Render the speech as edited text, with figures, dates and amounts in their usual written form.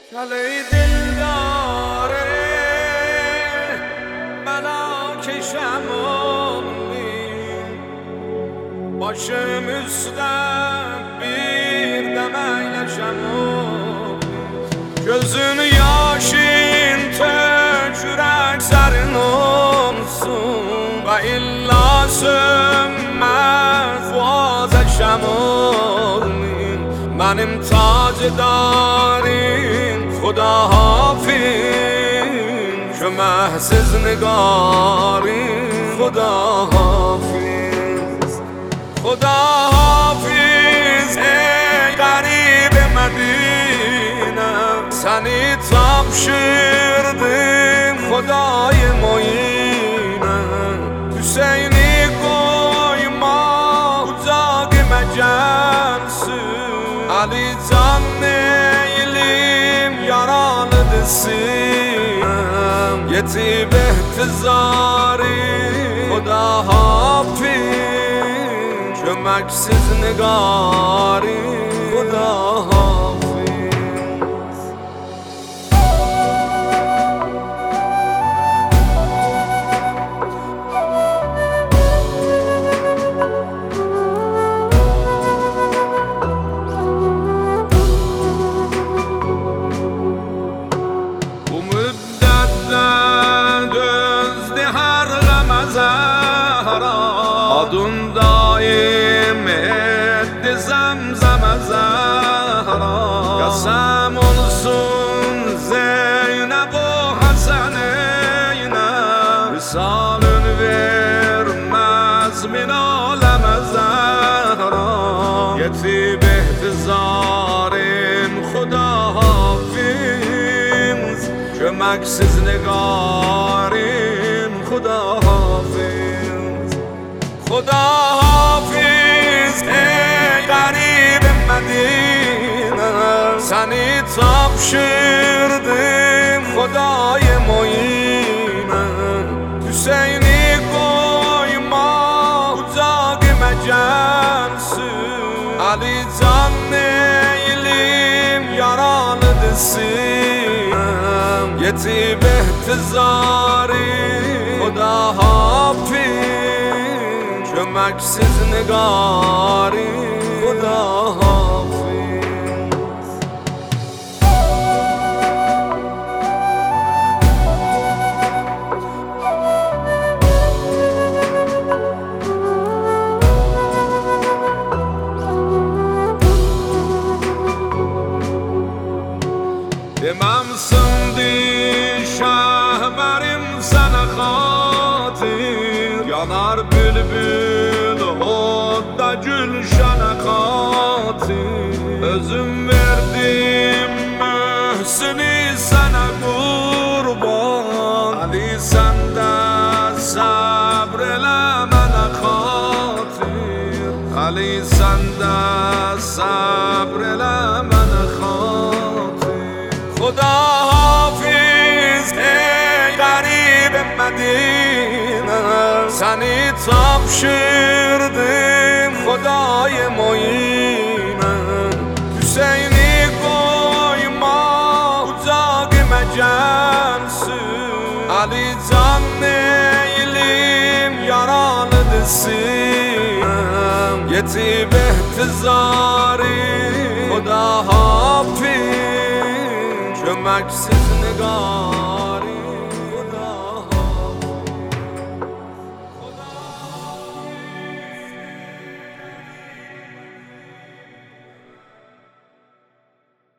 کله دل داره ملاک شمالی başımızda bir demeyle şemol gözün yaşın tökürek serin olsun ve illa sönmez boğaza şemolin benim tacedarim خدا حافظ که محسز نگاری خدا حافظ خدا حافظ ای غریب مدینه سنی تبشیردیم خدای معینه حسینی koyma uzak mecelsin Ali can سیم یتی به احتضاری خدا حافظ که مکسیز نگاری خدا حافظ adın daim etti zemzeme zehra Kasem olsun Zeynep o Haseneyne Risalün vermez min aleme zehra Yetib ihtizarin Khuda hafiz Kömeksiz nigarin Khuda hafiz خدا حافظ ای غریب مدینه سنی تبشیردیم خدای معینه حسینی koyma uzak mecelsin Ali can neylim yaralı dizim yetib ihtizari خدا حافظ kömeksiz nigari خدا حافظ dememsin di şehmerim sana khatir yanar bülbül Odda gülşana katil Özüm verdim mühsini sana kurban Ali sende sabrelemene katil Ali sende sabrelemene katil Khuda hafiz ey garib Medine Seni تبشیردیم خدای معینه حسینی koyma uzak mecelsin Ali can neylim yaralı dizim yetib ihtizari خدا حافظ kömeksiz nigar